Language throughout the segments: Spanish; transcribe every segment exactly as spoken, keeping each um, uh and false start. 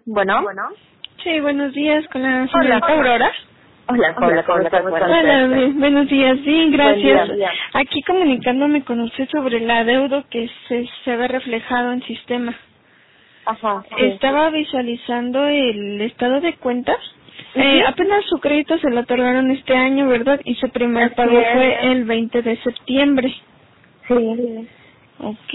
Bueno. Sí, buenos días, con la señorita Aurora. Hola, hola, ¿cómo estás? Hola, buenos días, bien, gracias. Buen día. Aquí comunicándome con usted sobre el adeudo que se, se ve reflejado en sistema. Ajá. Sí. Estaba visualizando el estado de cuentas. Uh-huh. Eh, apenas su crédito se lo otorgaron este año, ¿verdad? Y su primer Así pago es. fue el veinte de septiembre. Sí. Ok.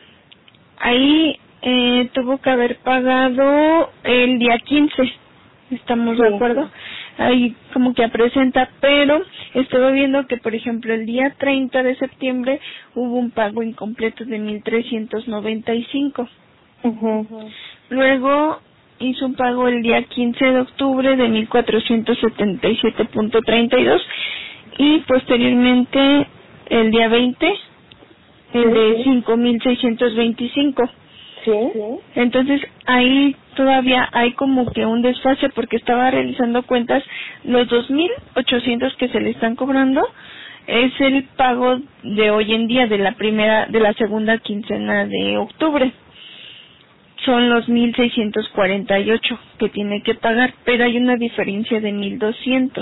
Ahí eh, tuvo que haber pagado el día quince. ¿Estamos Sí. de acuerdo? Ahí como que presenta, pero estuve viendo que, por ejemplo, el día treinta de septiembre hubo un pago incompleto de mil trescientos noventa y cinco. Uh-huh. Luego hizo un pago el día quince de octubre de mil cuatrocientos setenta y siete punto treinta y dos y posteriormente el día veinte el de cinco mil seiscientos veinticinco. Sí. Entonces ahí todavía hay como que un desfase porque estaba realizando cuentas. Los dos mil ochocientos que se le están cobrando es el pago de hoy en día, de la primera, de la segunda quincena de octubre. Son los mil seiscientos cuarenta y ocho que tiene que pagar, pero hay una diferencia de mil doscientos.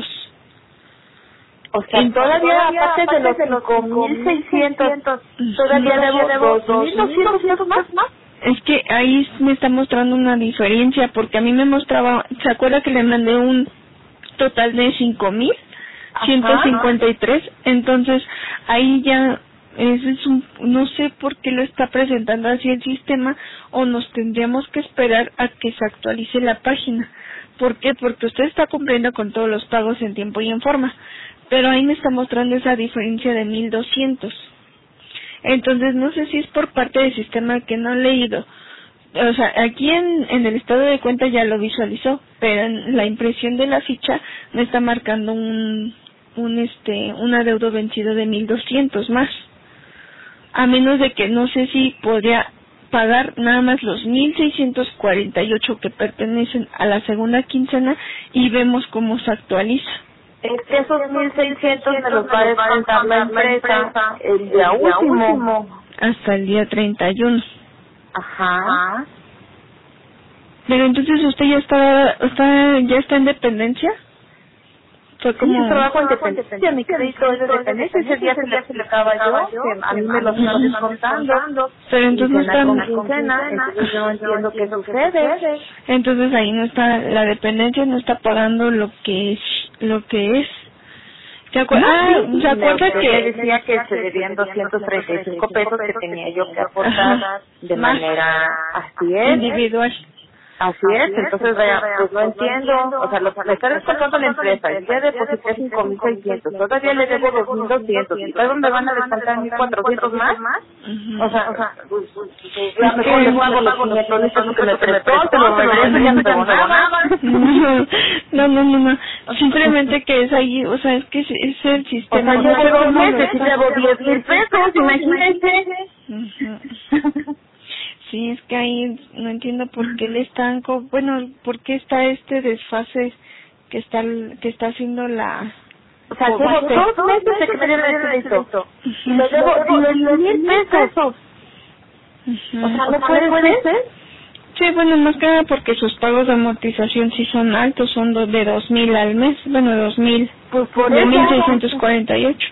O sea, En todavía, todavía aparte de los cinco mil seiscientos, todavía debo dos mil doscientos pesos más. Es que ahí me está mostrando una diferencia, porque a mí me mostraba, ¿se acuerda que le mandé un total de cinco mil ciento cincuenta y tres? Entonces, ahí ya, ese es un, no sé por qué lo está presentando así el sistema, o nos tendríamos que esperar a que se actualice la página. ¿Por qué? Porque usted está cumpliendo con todos los pagos en tiempo y en forma, pero ahí me está mostrando esa diferencia de mil doscientos. Entonces, no sé si es por parte del sistema que no he leído. O sea, aquí en, en el estado de cuenta ya lo visualizó, pero en la impresión de la ficha me está marcando un, un este, un adeudo vencido de mil doscientos más. A menos de que no sé si podría pagar nada más los mil seiscientos cuarenta y ocho que pertenecen a la segunda quincena y vemos cómo se actualiza. Es que esos mil seiscientos me los va a descontar la empresa el día último. Hasta el día treinta y uno. Ajá. Pero entonces usted ya está, está ya está en dependencia. Fue Sí, como yo trabajo en dependencia, mi crédito es de dependencia, ese día se le explicaba yo, que a mí me lo están descontando, pero entonces no quincena están, con quincena, entonces yo no entiendo qué sucede. entonces ahí no está, la dependencia no está pagando lo que es, lo que es. ¿Se acuerda? Ah, Sí, ¿se acuerda me- que me decía que se debían doscientos treinta y cinco pesos que tenía yo que aportar Ajá. de Más. manera, así es, individual? así es, entonces vaya, pues no entiendo, o sea, lo que me está descontando la empresa, yo ya deposité cinco mil seiscientos, todavía le debo dos mil doscientos, ¿y sabes dónde van a descontar mil cuatrocientos más? Ujú. O sea, pues, pues, pues, ya Es mejor que- le pago los quinientos pesos que me prestó, te lo regreso y ya no tengo nada. No, no, no, no. Simplemente que es ahí, o sea, es que es, es el O sistema. sea, no sé llevo dos cómo lo meses y está- debo diez mil pesos, imagínense. Ujú. Sí, es que ahí no entiendo por qué le están, co- bueno, por qué está este desfase que está que está haciendo la. O sea, llevo dos meses de que me dieron el crédito. Y le debo diez mil pesos. Ujú. O sea, ¿no puede ser? Sí, bueno, más que nada porque sus pagos de amortización sí son altos, son do- de dos mil al mes, bueno, dos mil, Pues por de eso. mil seiscientos cuarenta y ocho.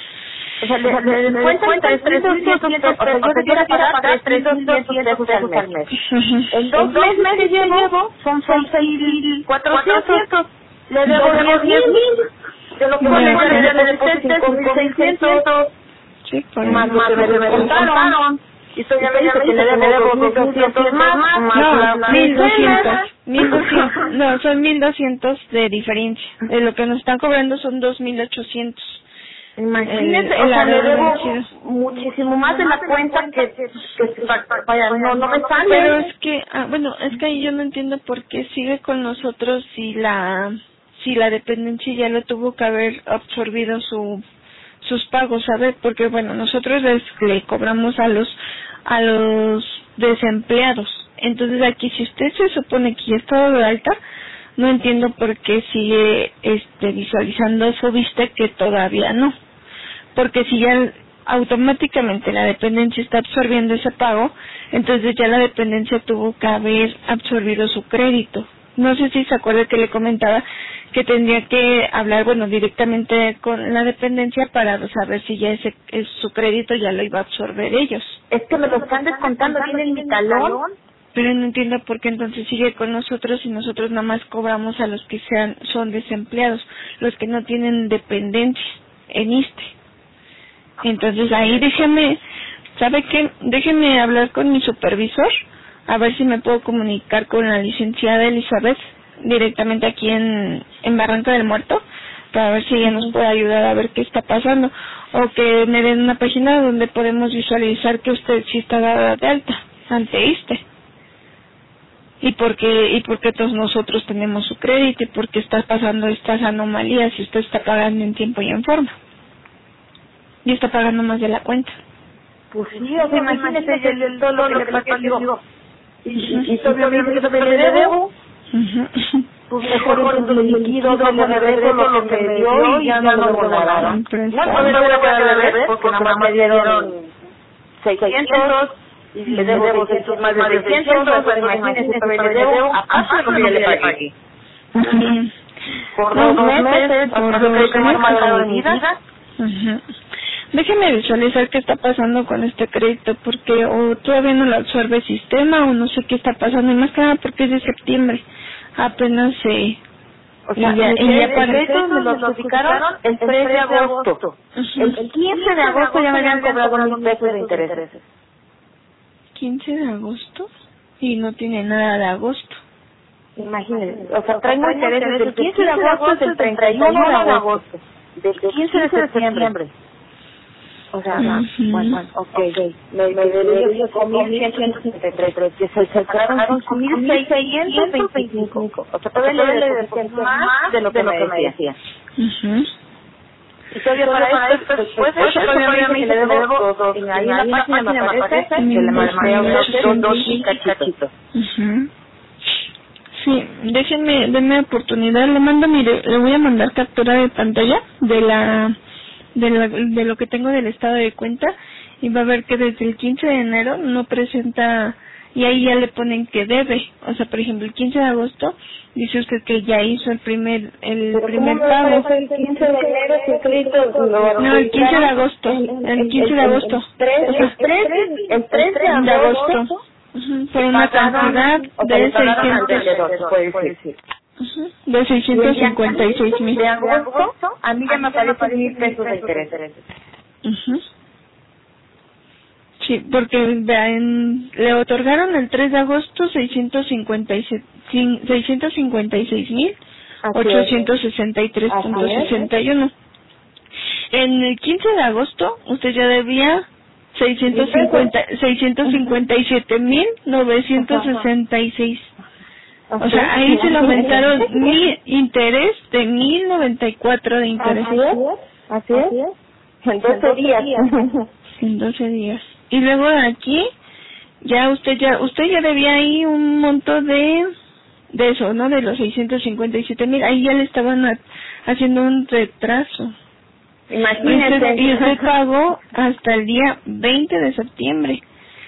O sea, le, le descuentan tres mil doscientos pesos. O sea, yo debiera pagar tres mil doscientos pesos al mes. En dos meses que llevo son seis mil cuatrocientos. Le debo diez mil. De lo que Bueno, me bueno, le deposité cinco mil seiscientos. Sí, por Más lo que me descontaron. Y estoy ya me dice que le debo dos mil doscientos más. Más no, la mil doscientos, quincena. mil doscientos, no, son mil doscientos de diferencia. De lo que nos están cobrando son dos mil ochocientos. Imagínese, El- o el sea, le adeudo debo vencido. muchísimo más de la cuenta que, que, que vaya, no, no me sale. Pero es que, ah, bueno, es que ahí yo no entiendo por qué sigue con nosotros si la, si la dependencia ya lo tuvo que haber absorbido su, sus pagos, ¿sabe? Porque bueno, nosotros les, le cobramos a los, a los desempleados. Entonces aquí, si usted se supone que ya está de alta, no entiendo por qué sigue, este, visualizando su vista que todavía no. Porque si ya automáticamente la dependencia está absorbiendo ese pago, entonces ya la dependencia tuvo que haber absorbido su crédito. No sé si se acuerda que le comentaba que tendría que hablar, bueno, directamente con la dependencia para saber si ya ese es su crédito ya lo iba a absorber ellos. Es que me lo están descontando bien en mi talón. Pero no entiendo por qué entonces sigue con nosotros y nosotros nada más cobramos a los que sean son desempleados, los que no tienen dependencia en ISSSTE. Entonces ahí déjeme, ¿sabe qué? Déjeme hablar con mi supervisor, a ver si me puedo comunicar con la licenciada Elizabeth directamente aquí en, en Barranca del Muerto, para ver si ella nos puede ayudar a ver qué está pasando, o que me den una página donde podemos visualizar que usted sí está dada de alta ante ISSSTE. Y porque y porque todos nosotros tenemos su crédito y porque está pasando estas anomalías y usted está pagando en tiempo y en forma. Y está pagando más de la cuenta. Pues sí, o sea, imagínese el, todo lo que le pasó, digo. Y, y, y todavía me dice que me debo. Pues mejor entonces lo liquido, doble regreso lo que me dio y ya no lo guardaron. Bueno, no voy a poder beber porque nada más me dieron seiscientos. Y le debo seiscientos más de seiscientos, pues imagínese que le debo aparte de lo que yo le pagué. Por dos meses, por dos meses, por mi vida. Déjeme visualizar qué está pasando con este crédito, porque o todavía no lo absorbe el sistema o no sé qué está pasando, y más que nada porque es de septiembre, apenas se... Eh, o sea, y ya, y ya el crédito me lo notificaron el tres de agosto. Uh-huh. El quince de agosto ya me habían cobrado mil pesos de intereses. quince de agosto y no tiene nada de agosto. Imagínense, o sea, traigo intereses del quince de agosto hasta el treinta y uno de agosto, del quince de septiembre. O sea, uh-huh. bueno, bueno, ok, okay. me, me debí con mil ciento sesenta y tres, que se separaron con mil seiscientos veinticinco. O sea, todavía le decían más de lo que me decía. Uh-huh. Y todavía para esto, después de eso, todavía me debo todo. Ahí en la página me aparece que le mandé a ustedes dos mil cachitos. Sí, déjenme, denme oportunidad, le mando, mire, le voy a mandar captura de pantalla de la, de la, de lo que tengo del estado de cuenta, y va a ver que desde el quince de enero no presenta, y ahí ya le ponen que debe, o sea, por ejemplo, el quince de agosto, dice usted que ya hizo el primer, el ¿Pero primer cómo pago. el quince de enero si el crédito lo No, el quince de agosto, el quince de agosto. El tres de agosto. Uh-huh, por una cantidad de seiscientos, uh-huh, de seiscientos cincuenta y seis mil. De agosto, a mí ya me aparecen mil pesos de interés. Uh-huh. Sí, porque vean, le otorgaron el tres de agosto seiscientos cincuenta y seis mil ochocientos sesenta y tres punto sesenta y uno. En el quince de agosto usted ya debía seiscientos cincuenta y siete mil novecientos sesenta y seis. O sea, ahí se le aumentaron mil interés de mil noventa y cuatro de interés. Así es, así es. En doce días. En doce días. Y luego aquí ya usted ya usted ya debía ahí un monto de de eso, ¿no? De los seiscientos cincuenta y siete mil. Ahí ya le estaban a, haciendo un retraso. Imagínese. Y usted pagó hasta el día veinte de septiembre.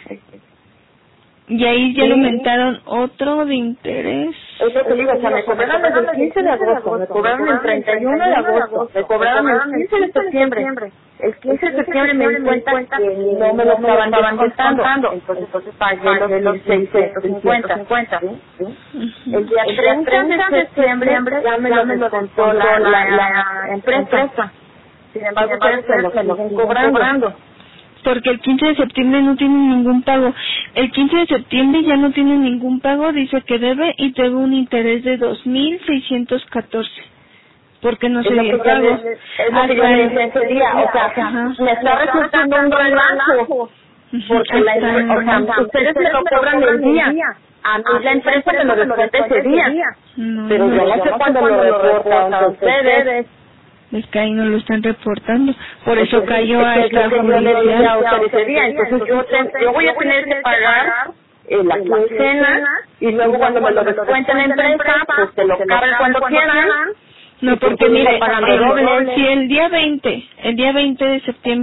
Y ahí ya le aumentaron otro de interés. Es lo que digo, o sea, me cobraron desde el quince de agosto, me cobraron el treinta y uno de agosto, me cobraron el quince de septiembre. El quince de septiembre me di cuenta que no me lo estaban descontando, entonces pagué los de los seiscientos cincuenta. El día treinta de septiembre ya me lo descontó la, la, la empresa. Sin embargo, se lo siguen cobrando. Porque el quince de septiembre no tiene ningún pago. El quince de septiembre ya no tiene ningún pago, dice que debe y debe un interés de dos mil seiscientos catorce. Porque no se dio pago. Es lo que yo le dije ese día, o sea, me está resultando un relajo. Porque la empresa, o sea, ustedes me lo cobran el día. A mí la empresa me lo descuenta ese día. Pero yo no sé cuándo lo reportan a ustedes. Es que ahí no lo están reportando, por eso entonces, cayó a esta comunidad. Entonces yo, ten, yo voy a tener que pagar eh, la quincena y luego cuando me lo descuenten en la empresa, pues te lo cargan cuando quieran. No, porque mire, si el día veinte, el día veinte de septiembre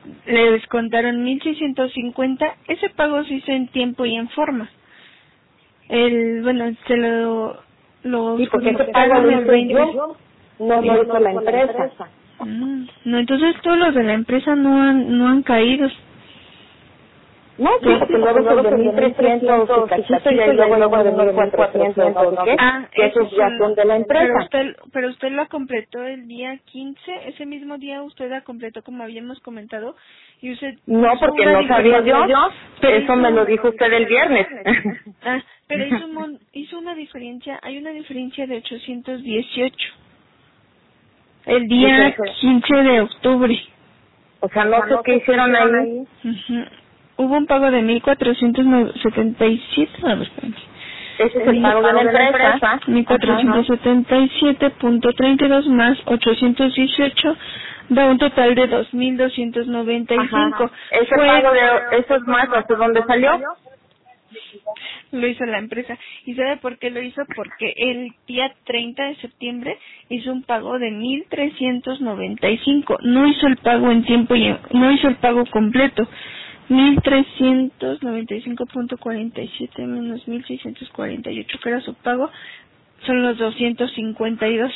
le descontaron mil seiscientos cincuenta. Ese pago se hizo en tiempo y en forma. El, bueno, se lo... lo sí, porque ese pago lo hice yo, no lo hizo la empresa. Mm, no, entonces todos los de la empresa no han, no han caído. No, sí, porque luego sobre mil trescientos y cachito y luego luego de mil cuatrocientos, ¿no? Ah, que esos ya son de la empresa. Pero usted, pero usted lo completó el día quince, ese mismo día usted la completó como habíamos comentado, y usted... No, porque no sabía yo, pero eso me lo dijo usted el viernes. Ah, pero hizo, un mon, hizo una diferencia, hay una diferencia de ochocientos dieciocho. El día quince de octubre. O sea, no sé qué hicieron ahí. Uh-huh. Hubo un pago de mil cuatrocientos setenta y siete. A ver, espérame. Ese es el pago de la empresa. mil cuatrocientos setenta y siete punto treinta y dos más ochocientos dieciocho da un total de dos mil doscientos noventa y cinco. Ese pago de esos más, ¿hasta dónde salió? Lo hizo la empresa. ¿Y sabe por qué lo hizo? Porque el día treinta de septiembre hizo un pago de mil trescientos noventa y cinco. No hizo el pago en tiempo y en, no hizo el pago completo. mil trescientos noventa y cinco punto cuarenta y siete menos mil seiscientos cuarenta y ocho, que era su pago, son los doscientos cincuenta y dos.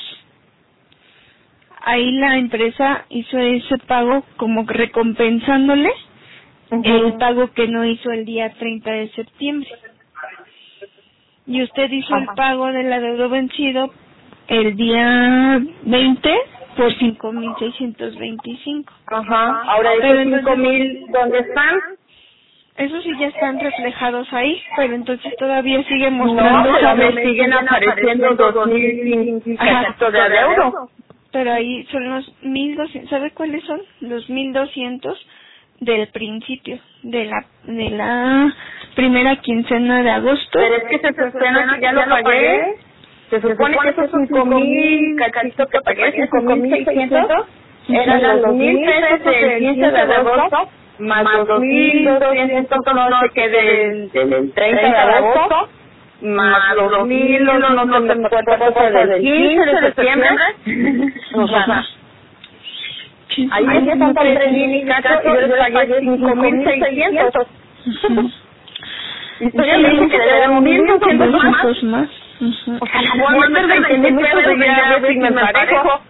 Ahí la empresa hizo ese pago como recompensándole uh-huh. el pago que no hizo el día treinta de septiembre. Y usted hizo uh-huh. el pago del adeudo vencido el día veinte por cinco mil seiscientos veinticinco. Ajá. Ahora esos cinco mil, ¿dónde están? Esos sí ya están reflejados ahí, pero entonces todavía sigue mostrando... No, pero me siguen apareciendo dos mil cachito de adeudo. Pero ahí son los mil doscientos, ¿sabe cuáles son? Los mil doscientos del principio, de la de la primera quincena de agosto. Pero es que se supone que ya lo pagué. Se supone que esos cinco mil cachito que pagué, cinco mil seiscientos, eran los mil pesos del quince de agosto, más dos mil doscientos, no sé qué, del, del treinta de agosto, más los mil, no no me acuerdo, del quince de septiembre. O sea, ahí ya están tres mil cachos y yo les pagué cinco mil seiscientos. Y todavía me dicen que deben mil doscientos más. Uh-huh. O sea, no puedo meter veinte mil pesos de ya a ver si me emparejo.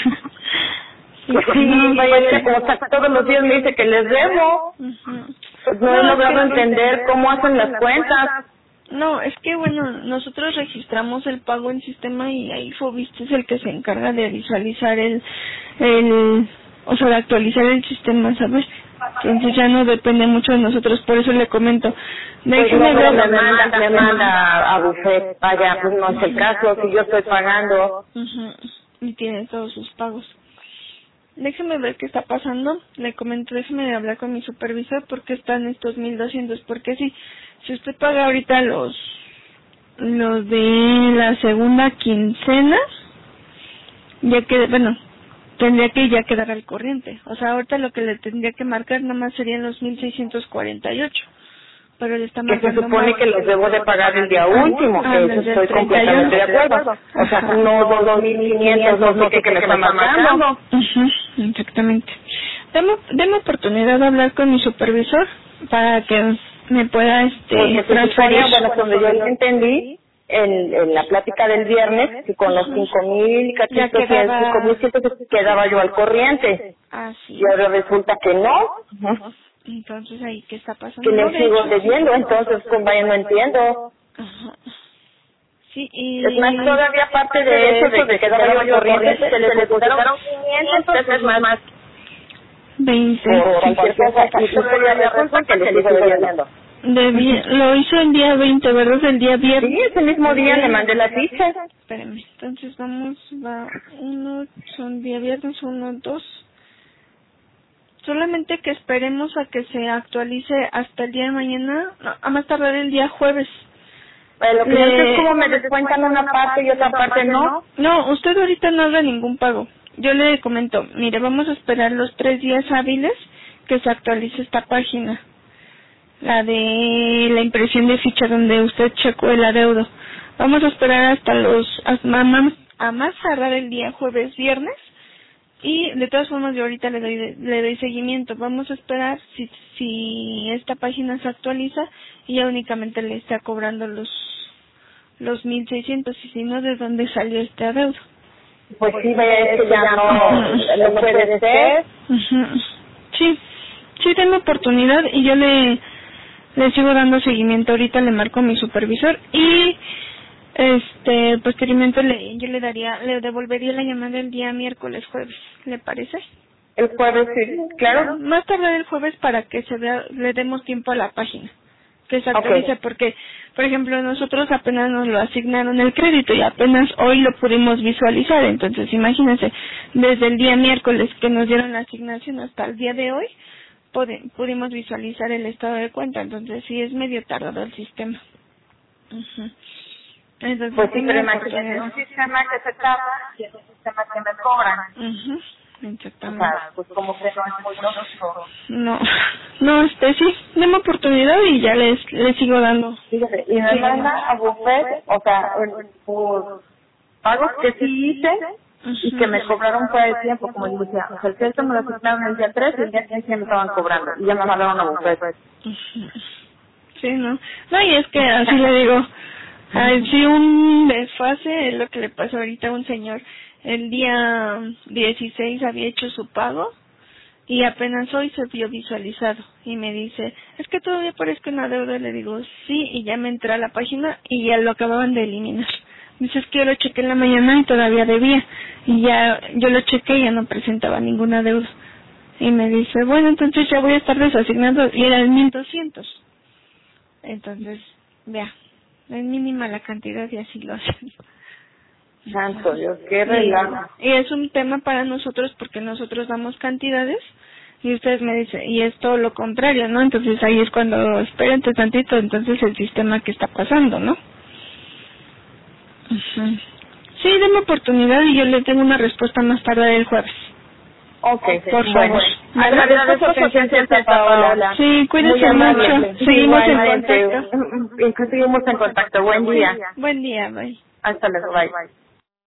Pues sí, vaya, como está todos los días me dice que les debo. Uh-huh. Pues no he logrado entender cómo hacen las cuentas. No, es que bueno, nosotros registramos el pago en sistema y ahí Fobiste es el que se encarga de visualizar el, el, o sea, de actualizar el sistema, ¿sabes? Entonces ya no depende mucho de nosotros, por eso le comento. Déjeme ver, me manda, me manda a Buffet, vaya, pues no es el caso, si yo estoy pagando. Uh-huh. Y tiene todos sus pagos. Déjeme ver qué está pasando, le comento, déjeme hablar con mi supervisor porque están estos mil doscientos, porque si, si usted paga ahorita los, los de la segunda quincena, ya que, bueno, tendría que ya quedar al corriente. O sea, ahorita lo que le tendría que marcar nada más serían los mil seiscientos cuarenta y ocho. Pero le está marcando... Que se supone que los debo de pagar el día último, ah, que eso estoy completamente de acuerdo. O sea, no dos mil quinientos, no sé qué que me está marcando. Uh-huh, exactamente. Deme, deme oportunidad de hablar con mi supervisor para que me pueda este transferir. Bueno, cuando yo lo entendí, En, en la plática del viernes, que con los cinco mil cachitos y el cinco mil ciento quedaba yo al corriente. Ah, sí. Y ahora resulta que no. Entonces, ¿ahí qué está pasando? Que le no, sigo hecho, debiendo, entonces, con vaya, no entiendo. Ajá. Sí, y... Es más, todavía aparte de eso, de que quedaba yo al corriente, se le depositaron quinientos pesos más. más. veinte. Por cualquier cosa, y todavía me resulta que le sigo debiendo. De bien, lo hizo el día veinte, ¿verdad? El día viernes. Sí, ese mismo día le mandé la ficha. Espérame, entonces vamos, va uno, son día viernes, uno, dos. Solamente que esperemos a que se actualice hasta el día de mañana, no, a más tardar el día jueves. Bueno, lo que yo sé es como me descuentan una parte y otra parte no. No, usted ahorita no haga ningún pago. Yo le comento, mire, vamos a esperar los tres días hábiles que se actualice esta página. La de la impresión de ficha donde usted checó el adeudo. Vamos a esperar hasta los, a más, a más tardar el día jueves, viernes, Y de todas formas yo ahorita le doy le doy seguimiento. Vamos a esperar si si esta página se actualiza y ya únicamente le está cobrando los los mil seiscientos, y si no, ¿de dónde salió este adeudo? Pues sí, ve, eso ya no, no puede ser. Uh-huh. Sí, sí, denme oportunidad y yo le le sigo dando seguimiento. Ahorita le marco a mi supervisor y este posteriormente le yo le daría le devolvería la llamada el día miércoles, jueves, ¿le parece? El jueves, sí, claro. Más tarde el jueves para que se vea, le demos tiempo a la página que se actualice, okay. Porque, por ejemplo, nosotros apenas nos lo asignaron el crédito y apenas hoy lo pudimos visualizar. Entonces, imagínense, desde el día miércoles que nos dieron la asignación hasta el día de hoy, pod- pudimos visualizar el estado de cuenta. Entonces, sí es medio tardado el sistema. Uh-huh. Entonces, pues sí, pero imagínate, un sistema que se tarda y es un sistema que me cobran. Uh-huh. Exactamente. O sea, pues como que no es muy lógico. No, no, este sí, deme oportunidad y ya les les sigo dando. Fíjate, y me manda a buffet, o sea, por pagos que sí hice y que me cobraron fuera de tiempo, como yo decía, o sea, el crédito me lo asignaron el día tres y el día quince me estaban cobrando y ya me mandaron a buffet. Sí, ¿no? No, y es que así le digo, sí, un desfase es lo que le pasó ahorita a un señor. El día dieciséis había hecho su pago y apenas hoy se vio visualizado y me dice, es que todavía parezco una deuda. Le digo, sí, y ya me entré a la página y ya lo acababan de eliminar. Dice, es que yo lo chequé en la mañana y todavía debía, y ya yo lo chequé y ya no presentaba ninguna deuda. Y me dice, bueno, entonces ya voy a estar desasignando, y eran mil doscientos. Entonces, vea, es mínima la cantidad y así lo hacen. Santo Dios, qué relajo. Y, y es un tema para nosotros porque nosotros damos cantidades y ustedes me dicen, y es todo lo contrario, ¿no? Entonces ahí es cuando, espérate tantito, entonces el sistema que está pasando, ¿no? Uh-huh. Sí, denme oportunidad y yo le tengo una respuesta más tarde del jueves. Ok, por favor. Bueno, agradezco su atención, Paola. Sí, cuídense mucho. Seguimos en contacto. Seguimos en contacto. Buen día. Buen día, bye. Hasta luego, bye.